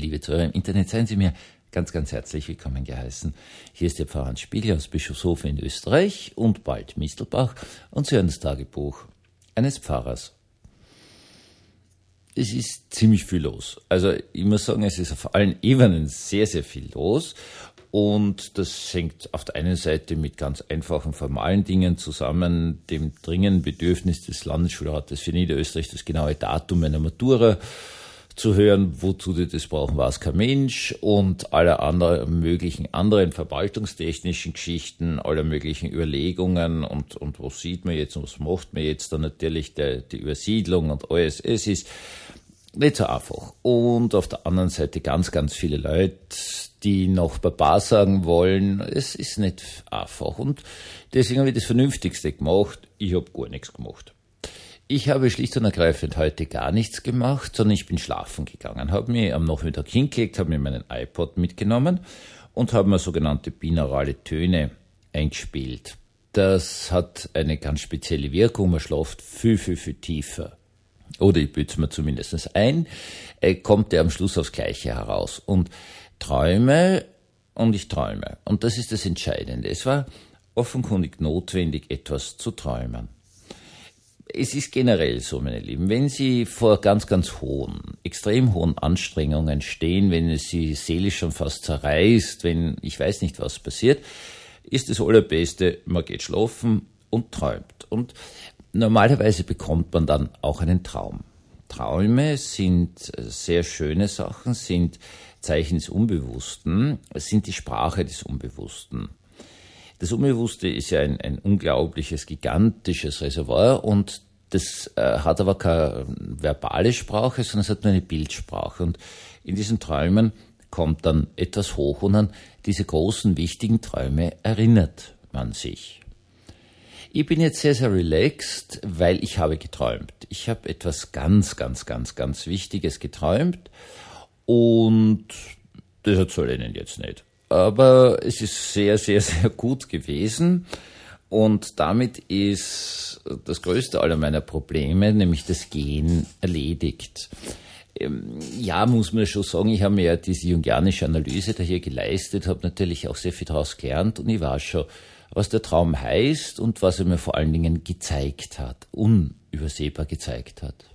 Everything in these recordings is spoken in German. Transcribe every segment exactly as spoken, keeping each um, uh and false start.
liebe Zuhörer im Internet, seien Sie mir ganz, ganz herzlich willkommen geheißen. Hier ist der Pfarrer Hans Spiegel aus Bischofshofen in Österreich und bald Mistelbach und Sie hören das Tagebuch eines Pfarrers. Es ist ziemlich viel los. Also ich muss sagen, es ist auf allen Ebenen sehr, sehr viel los. Und das hängt auf der einen Seite mit ganz einfachen formalen Dingen zusammen, dem dringenden Bedürfnis des Landesschulrates für Niederösterreich, das genaue Datum einer Matura zu hören, wozu die das brauchen, weiß kein Mensch, und aller anderen möglichen anderen verwaltungstechnischen Geschichten, aller möglichen Überlegungen und, und was sieht man jetzt und was macht man jetzt, dann natürlich der, die Übersiedlung und alles. Es ist nicht so einfach. Und auf der anderen Seite ganz, ganz viele Leute, die noch Baba sagen wollen. Es ist nicht einfach. Und deswegen habe ich das Vernünftigste gemacht. Ich habe gar nichts gemacht. Ich habe schlicht und ergreifend heute gar nichts gemacht, sondern ich bin schlafen gegangen, habe mich am Nachmittag hingelegt, habe mir meinen iPod mitgenommen und habe mir sogenannte binaurale Töne eingespielt. Das hat eine ganz spezielle Wirkung, man schläft viel, viel, viel tiefer. Oder ich bilde es mir zumindest ein, äh, kommt der am Schluss aufs Gleiche heraus. Und träume und ich träume. Und das ist das Entscheidende. Es war offenkundig notwendig, etwas zu träumen. Es ist generell so, meine Lieben, wenn Sie vor ganz, ganz hohen, extrem hohen Anstrengungen stehen, wenn es Sie seelisch schon fast zerreißt, wenn ich weiß nicht, was passiert, ist das Allerbeste, man geht schlafen und träumt. Und normalerweise bekommt man dann auch einen Traum. Träume sind sehr schöne Sachen, sind Zeichen des Unbewussten, sind die Sprache des Unbewussten. Das Unbewusste ist ja ein, ein unglaubliches, gigantisches Reservoir und das äh, hat aber keine verbale Sprache, sondern es hat nur eine Bildsprache. Und in diesen Träumen kommt dann etwas hoch und an diese großen, wichtigen Träume erinnert man sich. Ich bin jetzt sehr, sehr relaxed, weil ich habe geträumt. Ich habe etwas ganz, ganz, ganz, ganz Wichtiges geträumt und das erzähle ich Ihnen jetzt nicht. Aber es ist sehr, sehr, sehr gut gewesen und damit ist das größte aller meiner Probleme, nämlich das Gehen, erledigt. Ja, muss man schon sagen, ich habe mir ja diese jungianische Analyse da hier geleistet, habe natürlich auch sehr viel daraus gelernt und ich weiß schon, was der Traum heißt und was er mir vor allen Dingen gezeigt hat, unübersehbar gezeigt hat.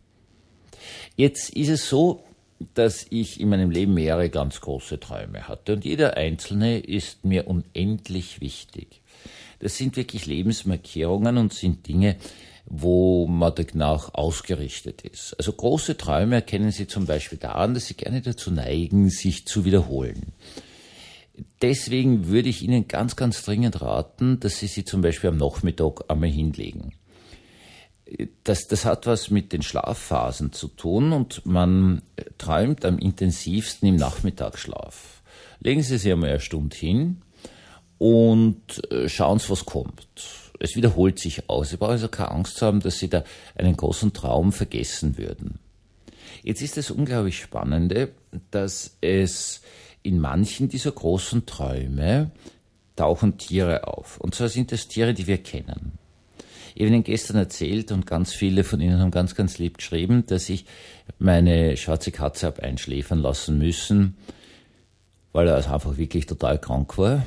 Jetzt ist es so, dass ich in meinem Leben mehrere ganz große Träume hatte und jeder einzelne ist mir unendlich wichtig. Das sind wirklich Lebensmarkierungen und sind Dinge, wo man danach ausgerichtet ist. Also große Träume erkennen Sie zum Beispiel daran, dass sie gerne dazu neigen, sich zu wiederholen. Deswegen würde ich Ihnen ganz, ganz dringend raten, dass Sie sie zum Beispiel am Nachmittag einmal hinlegen. Das, das hat was mit den Schlafphasen zu tun und man träumt am intensivsten im Nachmittagsschlaf. Legen Sie sich einmal eine Stunde hin und schauen Sie, was kommt. Es wiederholt sich aus. Sie brauchen also keine Angst haben, dass Sie da einen großen Traum vergessen würden. Jetzt ist das unglaublich Spannende, dass es in manchen dieser großen Träume tauchen Tiere auf. Und zwar sind das Tiere, die wir kennen. Ich habe Ihnen gestern erzählt und ganz viele von Ihnen haben ganz, ganz lieb geschrieben, dass ich meine schwarze Katze habe einschläfern lassen müssen, weil er also einfach wirklich total krank war.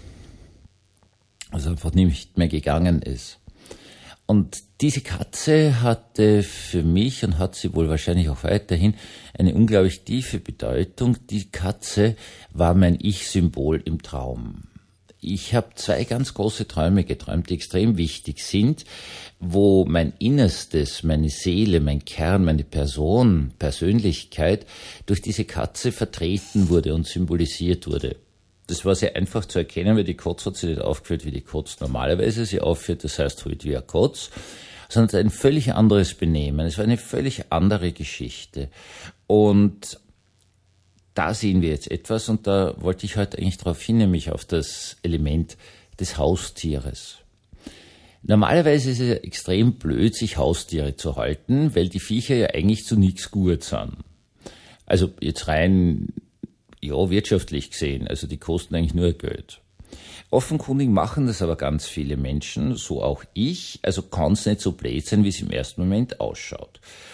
Also einfach nicht mehr gegangen ist. Und diese Katze hatte für mich und hat sie wohl wahrscheinlich auch weiterhin eine unglaublich tiefe Bedeutung. Die Katze war mein Ich-Symbol im Traum. Ich habe zwei ganz große Träume geträumt, die extrem wichtig sind, wo mein Innerstes, meine Seele, mein Kern, meine Person, Persönlichkeit durch diese Katze vertreten wurde und symbolisiert wurde. Das war sehr einfach zu erkennen, weil die Katze hat sich nicht aufgeführt, wie die Katze normalerweise sie aufführt, das heißt halt wie eine Katze, sondern ein völlig anderes Benehmen. Es war eine völlig andere Geschichte. Und da sehen wir jetzt etwas und da wollte ich heute eigentlich darauf hin, nämlich auf das Element des Haustieres. Normalerweise ist es ja extrem blöd, sich Haustiere zu halten, weil die Viecher ja eigentlich zu nichts gut sind. Also jetzt rein, ja, wirtschaftlich gesehen, also die kosten eigentlich nur Geld. Offenkundig machen das aber ganz viele Menschen, so auch ich, also kann es nicht so blöd sein, wie es im ersten Moment ausschaut.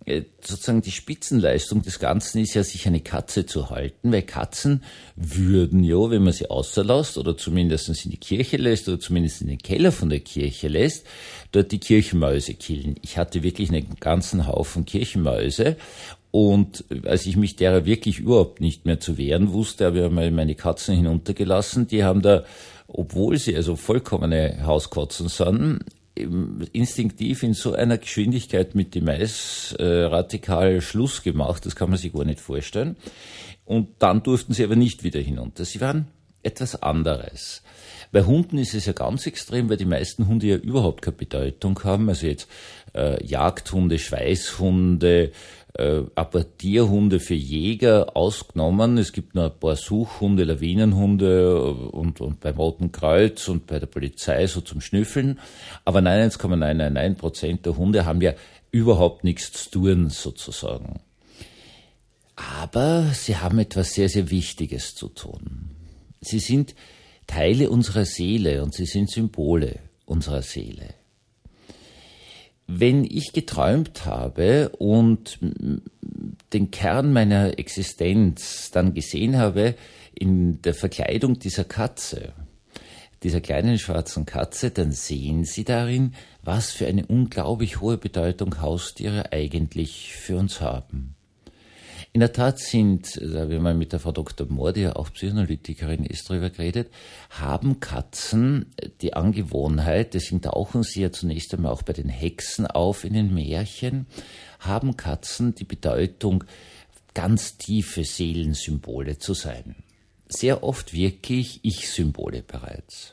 sozusagen die Spitzenleistung des Ganzen ist ja, sich eine Katze zu halten, weil Katzen würden ja, wenn man sie außerlässt oder zumindest in die Kirche lässt oder zumindest in den Keller von der Kirche lässt, dort die Kirchenmäuse killen. Ich hatte wirklich einen ganzen Haufen Kirchenmäuse und als ich mich derer wirklich überhaupt nicht mehr zu wehren wusste, habe ich einmal meine Katzen hinuntergelassen. Die haben da, obwohl sie also vollkommene Hauskotzen sind, instinktiv in so einer Geschwindigkeit mit dem Mais äh, radikal Schluss gemacht, das kann man sich gar nicht vorstellen. Und dann durften sie aber nicht wieder hinunter. Sie waren etwas anderes. Bei Hunden ist es ja ganz extrem, weil die meisten Hunde ja überhaupt keine Bedeutung haben. Also jetzt äh, Jagdhunde, Schweißhunde, äh, Apportierhunde für Jäger ausgenommen. Es gibt noch ein paar Suchhunde, Lawinenhunde und, und beim Roten Kreuz und bei der Polizei so zum Schnüffeln. Aber neunundneunzig Komma neunundneunzig Prozent der Hunde haben ja überhaupt nichts zu tun, sozusagen. Aber sie haben etwas sehr, sehr Wichtiges zu tun. Sie sind Teile unserer Seele und sie sind Symbole unserer Seele. Wenn ich geträumt habe und den Kern meiner Existenz dann gesehen habe in der Verkleidung dieser Katze, dieser kleinen schwarzen Katze, dann sehen Sie darin, was für eine unglaublich hohe Bedeutung Haustiere eigentlich für uns haben. In der Tat sind, da haben wir mal mit der Frau Doktor Mohr, die ja auch Psychoanalytikerin ist, darüber geredet, haben Katzen die Angewohnheit, deswegen tauchen sie ja zunächst einmal auch bei den Hexen auf in den Märchen, haben Katzen die Bedeutung, ganz tiefe Seelensymbole zu sein. Sehr oft wirklich Ich-Symbole bereits.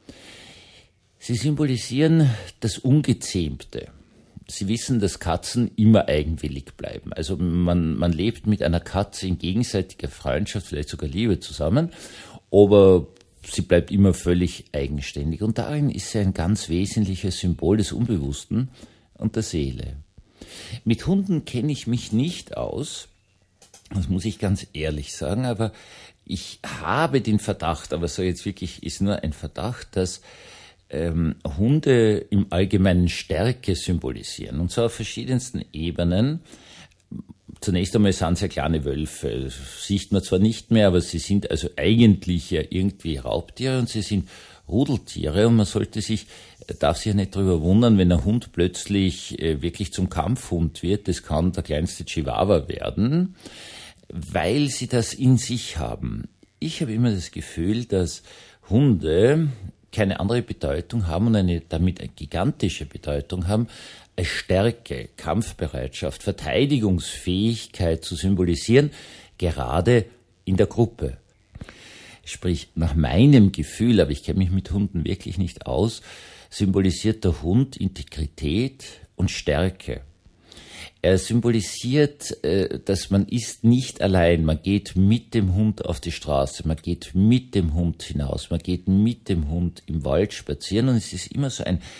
Sie symbolisieren das Ungezähmte. Sie wissen, dass Katzen immer eigenwillig bleiben. Also man, man lebt mit einer Katze in gegenseitiger Freundschaft, vielleicht sogar Liebe zusammen, aber sie bleibt immer völlig eigenständig. Und darin ist sie ein ganz wesentliches Symbol des Unbewussten und der Seele. Mit Hunden kenne ich mich nicht aus, das muss ich ganz ehrlich sagen, aber ich habe den Verdacht, aber so jetzt wirklich ist nur ein Verdacht, dass Ähm, Hunde im Allgemeinen Stärke symbolisieren, und zwar auf verschiedensten Ebenen. Zunächst einmal sind es ja kleine Wölfe, das sieht man zwar nicht mehr, aber sie sind also eigentlich ja irgendwie Raubtiere und sie sind Rudeltiere und man sollte sich, darf sich ja nicht darüber wundern, wenn ein Hund plötzlich äh, wirklich zum Kampfhund wird, das kann der kleinste Chihuahua werden, weil sie das in sich haben. Ich habe immer das Gefühl, dass Hunde keine andere Bedeutung haben und eine damit eine gigantische Bedeutung haben, als Stärke, Kampfbereitschaft, Verteidigungsfähigkeit zu symbolisieren, gerade in der Gruppe. Sprich, nach meinem Gefühl, aber ich kenne mich mit Hunden wirklich nicht aus, symbolisiert der Hund Integrität und Stärke. Er symbolisiert, dass man ist nicht allein, man geht mit dem Hund auf die Straße, man geht mit dem Hund hinaus, man geht mit dem Hund im Wald spazieren und es ist immer so ein,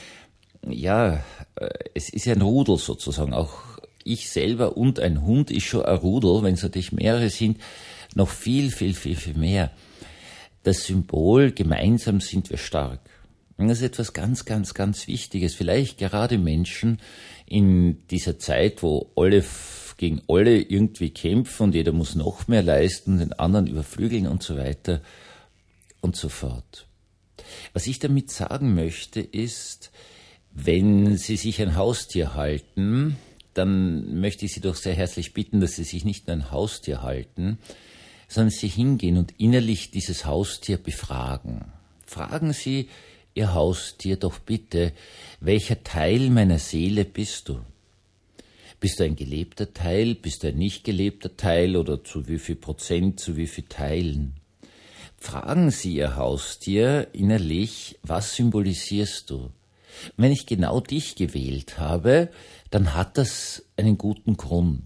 ja, es ist ja ein Rudel sozusagen, auch ich selber und ein Hund ist schon ein Rudel, wenn es natürlich mehrere sind, noch viel, viel, viel, viel mehr. Das Symbol, gemeinsam sind wir stark. Und das ist etwas ganz, ganz, ganz Wichtiges. Vielleicht gerade Menschen in dieser Zeit, wo alle gegen alle irgendwie kämpfen und jeder muss noch mehr leisten, den anderen überflügeln und so weiter und so fort. Was ich damit sagen möchte ist, wenn Sie sich ein Haustier halten, dann möchte ich Sie doch sehr herzlich bitten, dass Sie sich nicht nur ein Haustier halten, sondern Sie hingehen und innerlich dieses Haustier befragen. Fragen Sie Ihr Haustier doch bitte, welcher Teil meiner Seele bist du? Bist du ein gelebter Teil, bist du ein nicht gelebter Teil oder zu wie viel Prozent, zu wie viel Teilen? Fragen Sie Ihr Haustier innerlich, was symbolisierst du? Wenn ich genau dich gewählt habe, dann hat das einen guten Grund.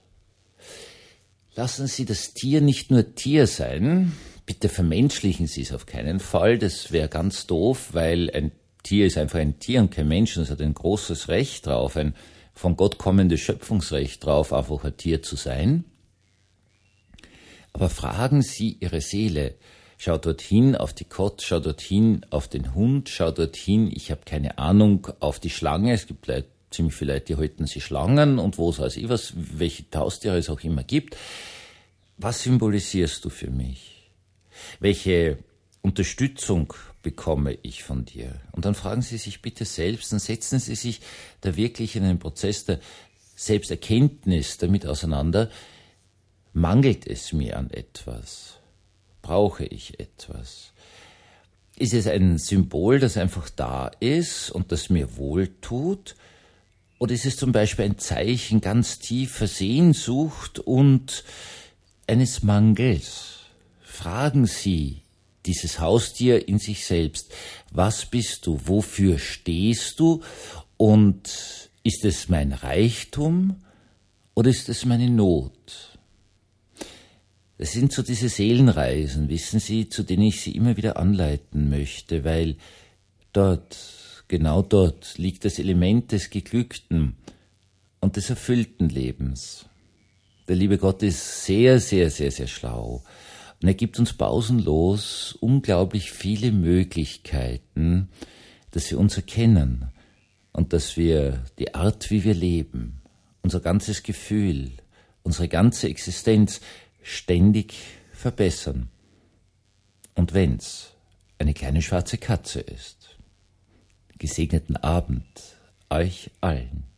Lassen Sie das Tier nicht nur Tier sein, bitte vermenschlichen Sie es auf keinen Fall, das wäre ganz doof, weil ein Tier ist einfach ein Tier und kein Mensch, und es hat ein großes Recht drauf, ein von Gott kommendes Schöpfungsrecht drauf, einfach ein Tier zu sein. Aber fragen Sie Ihre Seele, schau dorthin auf die Katze, schau dorthin auf den Hund, schau dorthin, ich habe keine Ahnung, auf die Schlange, es gibt Leute, ziemlich viele Leute, die halten sie Schlangen und wo weiß ich was, welche Haustiere es auch immer gibt. Was symbolisierst du für mich? Welche Unterstützung bekomme ich von dir? Und dann fragen Sie sich bitte selbst und setzen Sie sich da wirklich in einen Prozess der Selbsterkenntnis damit auseinander. Mangelt es mir an etwas? Brauche ich etwas? Ist es ein Symbol, das einfach da ist und das mir wohltut? Oder ist es zum Beispiel ein Zeichen ganz tiefer Sehnsucht und eines Mangels? Fragen Sie dieses Haustier in sich selbst. Was bist du? Wofür stehst du? Und ist es mein Reichtum oder ist es meine Not? Das sind so diese Seelenreisen, wissen Sie, zu denen ich Sie immer wieder anleiten möchte, weil dort, genau dort, liegt das Element des geglückten und des erfüllten Lebens. Der liebe Gott ist sehr, sehr, sehr, sehr schlau. Und er gibt uns pausenlos unglaublich viele Möglichkeiten, dass wir uns erkennen und dass wir die Art, wie wir leben, unser ganzes Gefühl, unsere ganze Existenz ständig verbessern. Und wenn's eine kleine schwarze Katze ist. Gesegneten Abend euch allen.